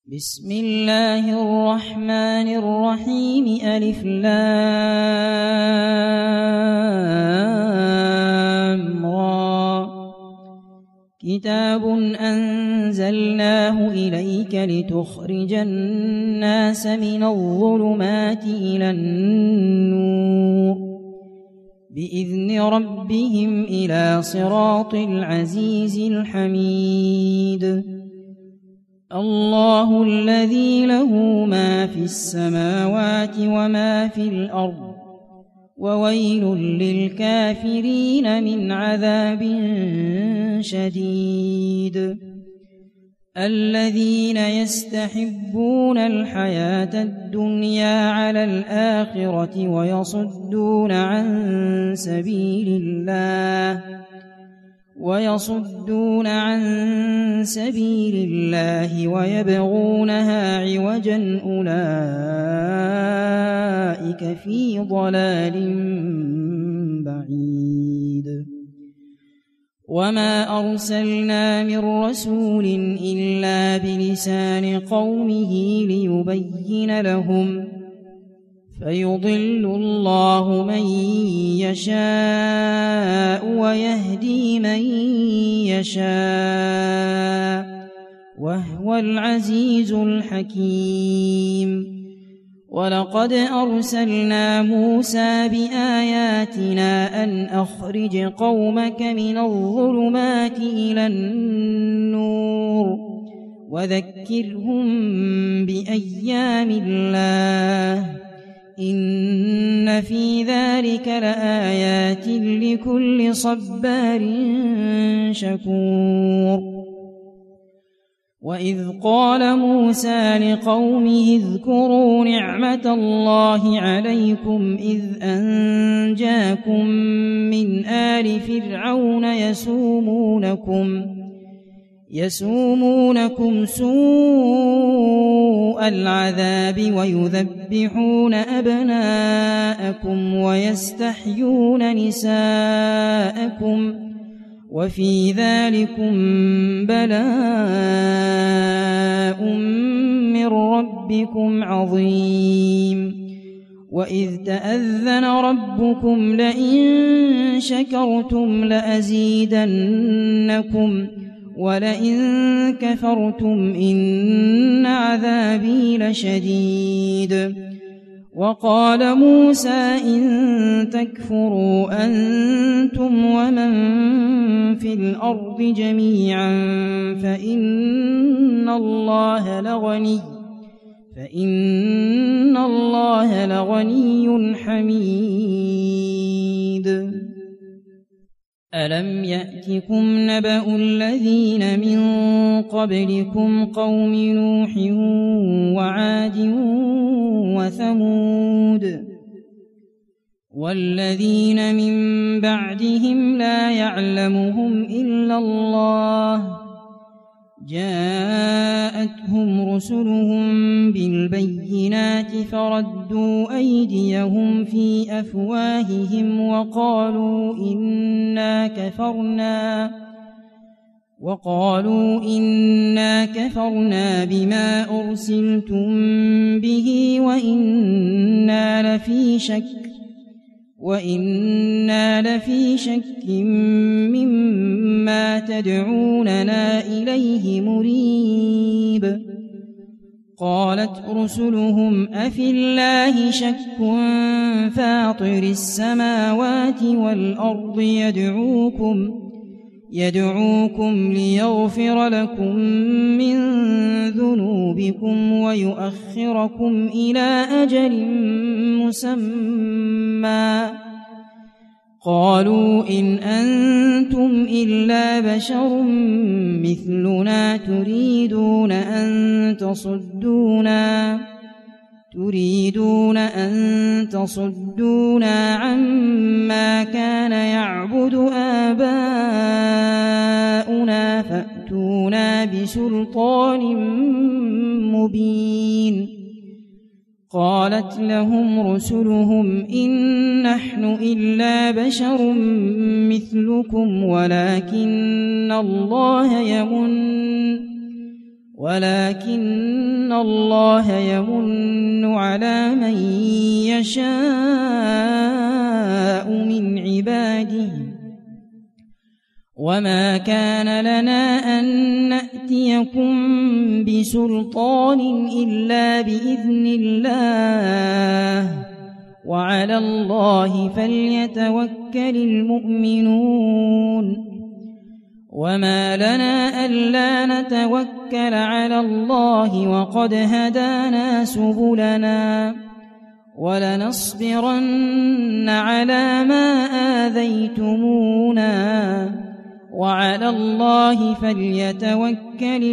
بسم الله الرحمن الرحيم ألف لام را كتاب أنزلناه إليك لتخرج الناس من الظلمات إلى النور بإذن ربهم إلى صراط العزيز الحميد الله الذي له ما في السماوات وما في الأرض وويل للكافرين من عذاب شديد الذين يستحبون الحياة الدنيا على الآخرة ويصدون عن سبيل الله ويبغونها عوجا أولئك في ضلال بعيد وما أرسلنا من رسول إلا بلسان قومه ليبين لهم فيضل الله من يشاء ويهدي من يشاء وهو العزيز الحكيم ولقد أرسلنا موسى بآياتنا أن أخرج قومك من الظلمات إلى النور وذكرهم بأيام الله إن في ذلك لآيات لكل صبار شكور وإذ قال موسى لقومه اذكروا نعمة الله عليكم إذ أنجاكم من آل فرعون يسومونكم سوء العذاب ويذبحون أبناءكم ويستحيون نساءكم وفي ذلكم بلاء من ربكم عظيم وإذ تأذن ربكم لئن شكرتم لأزيدنكم ولئن كفرتم إن عذابي لشديد وقال موسى إن تكفروا أنتم ومن في الأرض جميعا فإن الله لغني حميد ألم يأتكم نبأ الذين من قبلكم قوم نوح وعاد وثمود والذين من بعدهم لا يعلمهم إلا الله جاءتهم رسلهم بالبينات فردوا أيديهم في أفواههم وقالوا إنا كفرنا بما أرسلتم به وإنا لفي شك مما تدعوننا إليه مريب قالت رسلهم أفي الله شك فاطر السماوات والأرض يدعوكم ليغفر لكم من ذنوبكم ويؤخركم إلى أجل مسمى قالوا إن أنتم إلا بشر مثلنا تريدون أن تصدونا عما كان يعبد آباؤنا فأتونا بسلطان مبين قالت لهم رسلهم إن نحن إلا بشر مثلكم ولكن الله ولكن الله يمن على من يشاء من عباده وما كان لنا أن نأتيكم بسلطان إلا بإذن الله وعلى الله فليتوكل المؤمنون وما لنا ألا نتوكل على الله وقد هدانا سبلنا ولنصبرن على ما آذيتمونا وعلى الله فليتوكل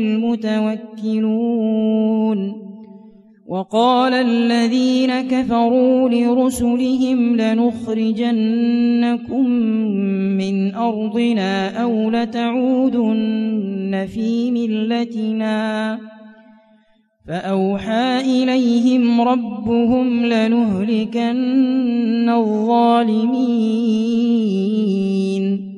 المتوكلون وقال الذين كفروا لرسلهم لنخرجنكم من أرضنا أو لتعودن في ملتنا فأوحى إليهم ربهم لنهلكن الظالمين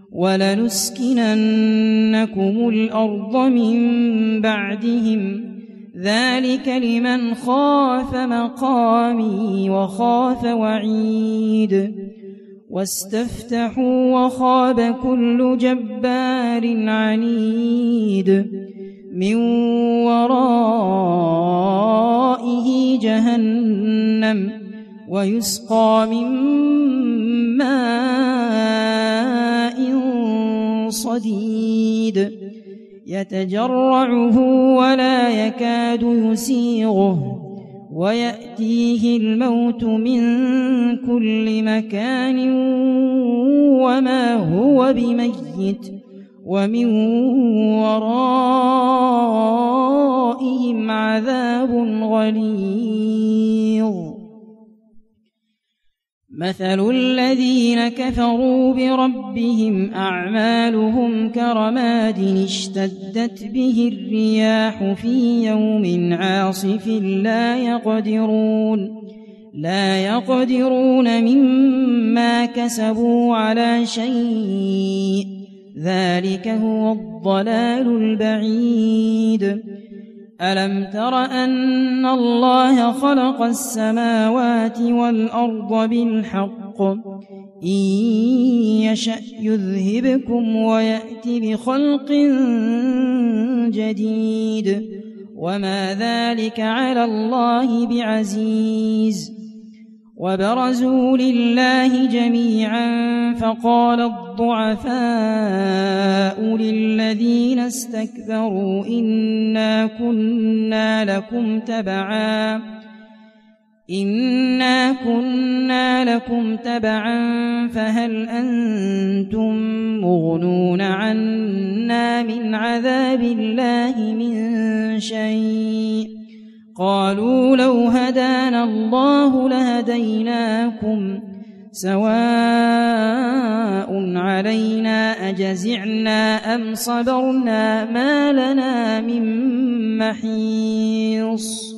ولنسكننكم الأرض من بعدهم ذلك لمن خاف مقامي وخاف وعيد واستفتحوا وخاب كل جبار عنيد من ورائه جهنم ويسقى من ماء صديد يتجرعه ولا يكاد يسيغه ويأتيه الموت من كل مكان وما هو بميت ومن ورائهم عذاب غليظ مثل الذين كفروا بربهم أعمالهم كرماد اشتدت به الرياح في يوم عاصف لا يقدرون مما كسبوا على شيء ذلك هو الضلال البعيد ألم تر أن الله خلق السماوات والأرض بالحق إن يشأ يذهبكم ويأت بخلق جديد وما ذلك على الله بعزيز وبرزوا لله جميعا فقال الضعفاء للذين استكبروا إنا كنا لكم تبعا فهل أنتم مغنون عنا من عذاب الله من شيء قالوا لو هدانا الله لهديناكم سواء علينا أجزعنا أم صبرنا ما لنا من محيص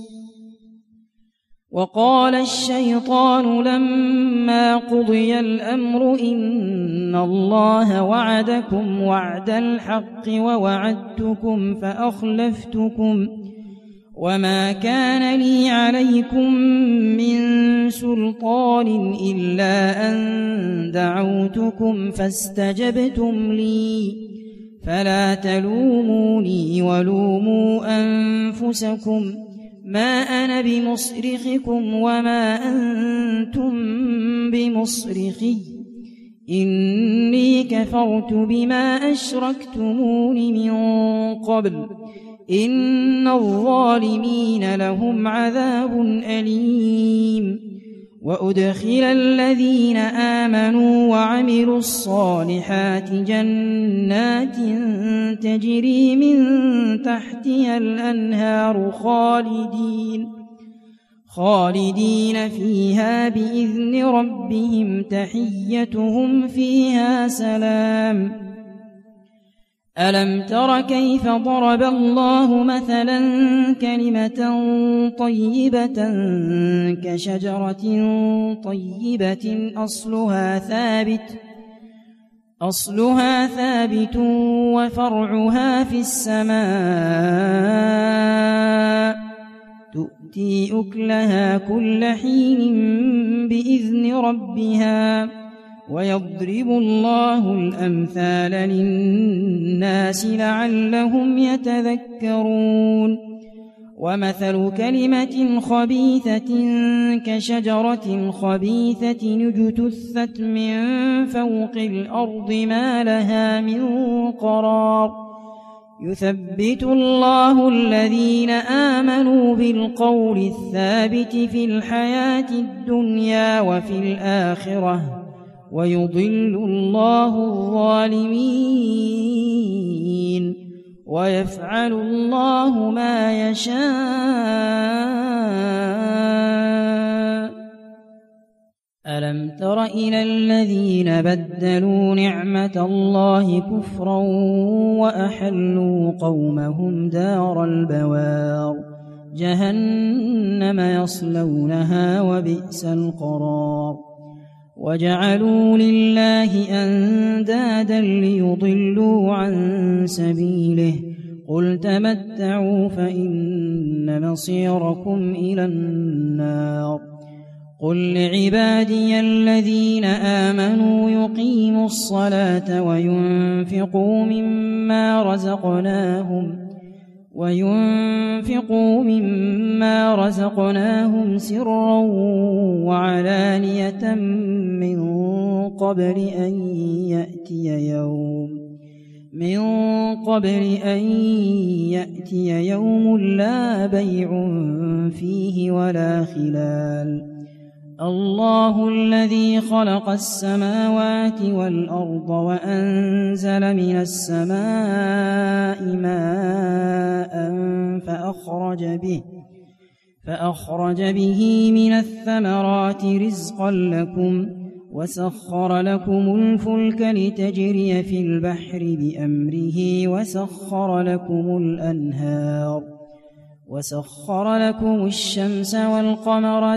وقال الشيطان لما قضي الأمر إن الله وعدكم وعد الحق ووعدتكم فأخلفتكم وما كان لي عليكم من سلطان إلا أن دعوتكم فاستجبتم لي فلا تلوموني ولوموا أنفسكم ما أنا بمصرخكم وما أنتم بمصرخي إني كفرت بما أشركتمون من قبل إن الظالمين لهم عذاب أليم وأدخل الذين آمنوا وعملوا الصالحات جنات تجري من تحتها الأنهار خالدين فيها بإذن ربهم تحيتهم فيها سلام ألم تر كيف ضرب الله مثلا كلمة طيبة كشجرة طيبة أصلها ثابت وفرعها في السماء تؤتي أكلها كل حين بإذن ربها ويضرب الله الأمثال للناس لعلهم يتذكرون ومثل كلمة خبيثة كشجرة خبيثة اجتثت من فوق الأرض ما لها من قرار يثبت الله الذين آمنوا بالقول الثابت في الحياة الدنيا وفي الآخرة ويضل الله الظالمين ويفعل الله ما يشاء ألم تر إلى الذين بدلوا نعمة الله كفرا وأحلوا قومهم دار البوار جهنم يصلونها وبئس القرار وجعلوا لله أندادا ليضلوا عن سبيله قل تمتعوا فإن مصيركم إلى النار قل لعبادي الذين آمنوا يقيموا الصلاة وينفقوا مما رزقناهم سرا وعلانية من قبل أن يأتي يوم لا بيع فيه ولا خلال الله الذي خلق السماوات والأرض وأنزل من السماء ماء فأخرج به من الثمرات رزقا لكم وسخر لكم الفلك لتجري في البحر بأمره وسخر لكم الشمس والقمر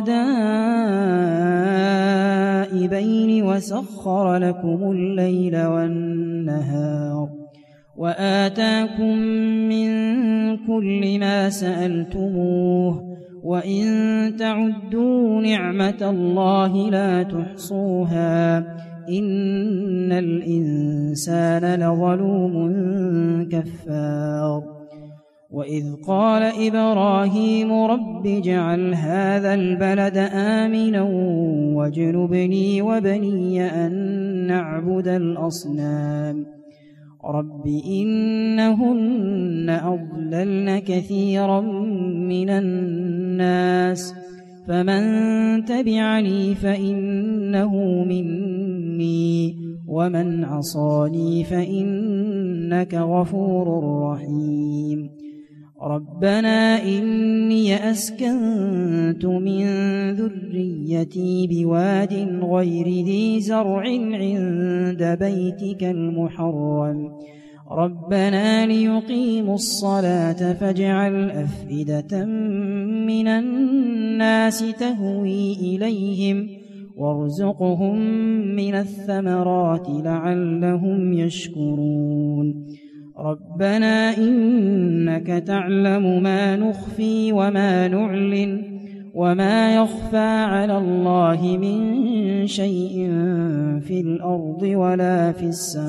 دائبين وسخر لكم الليل والنهار وآتاكم من كل ما سألتموه وإن تعدوا نعمة الله لا تحصوها إن الإنسان لظلوم كفار وإذ قال إبراهيم رب اجعل هذا البلد آمنا واجنبني وبني أن نعبد الأصنام رب إنهن أضللن كثيرا من الناس فمن تبعني فإنه مني ومن عصاني فإنك غفور رحيم ربنا إني أسكنت من ذريتي بواد غير ذي زرع عند بيتك المحرم ربنا ليقيموا الصلاة فاجعل أفئدة من الناس تهوي إليهم وارزقهم من الثمرات لعلهم يشكرون ربنا إنك تعلم ما نخفي وما نعلن وما يخفى على الله من شيء في الأرض ولا في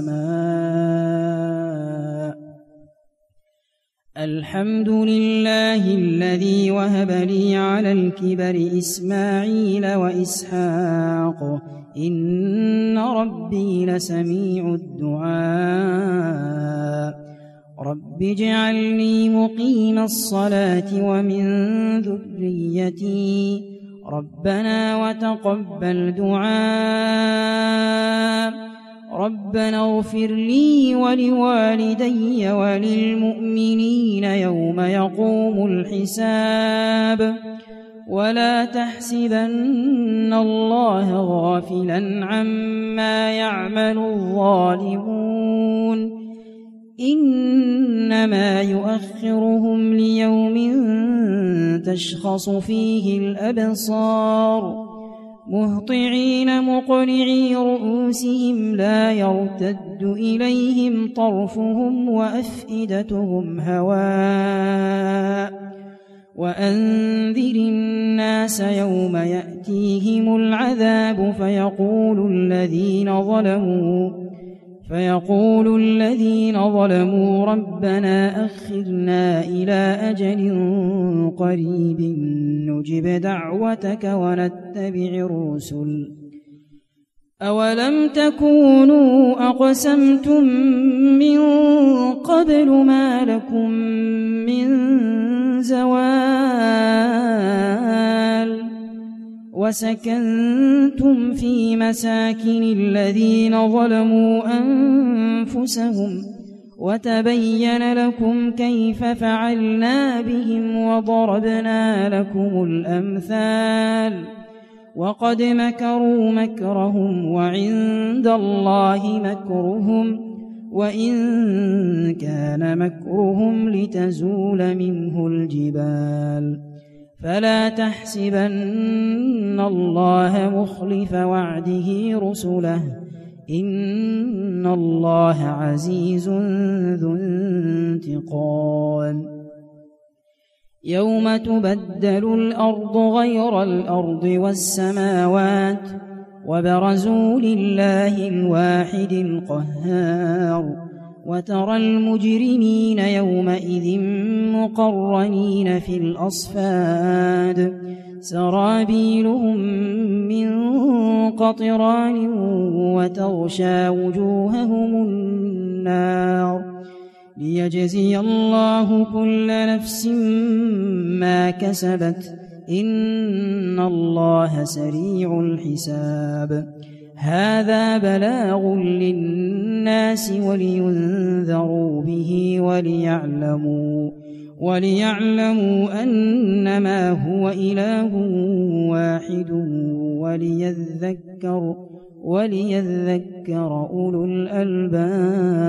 السماء الحمد لله الذي وهب لي على الكبر إسماعيل وإسحاق إن ربي لسميع الدعاء رب اجعلني مقيم الصلاة ومن ذريتي ربنا وتقبل دعاء ربنا اغفر لي ولوالدي وللمؤمنين يوم يقوم الحساب ولا تحسبن الله غافلا عما يعمل الظالمون إنما يؤخرهم ليوم تشخص فيه الأبصار مهطعين مقنعي رؤوسهم لا يرتد إليهم طرفهم وأفئدتهم هواء وأنذر الناس يوم يأتيهم العذاب فيقول الذين ظلموا ربنا أخرنا إلى أجل قريب نجب دعوتك ونتبع الرسل أولم تكونوا أقسمتم من قبل ما لكم من زوال وسكنتم في مساكن الذين ظلموا أنفسهم وتبين لكم كيف فعلنا بهم وضربنا لكم الأمثال وقد مكروا مكرهم وعند الله مكرهم وإن كان مكرهم لتزول منه الجبال فلا تحسبن الله مخلف وعده رسله إن الله عزيز ذو انتقام يوم تبدل الأرض غير الأرض والسماوات وبرزوا لله الواحد القهار وترى المجرمين يومئذ مقرنين في الأصفاد سرابيلهم من قطران وتغشى وجوههم النار ليجزي الله كل نفس ما كسبت إن الله سريع الحساب هذا بلاغ للناس ولينذروا به وليعلموا أنما هو إله واحد وليذكر أولو الألباب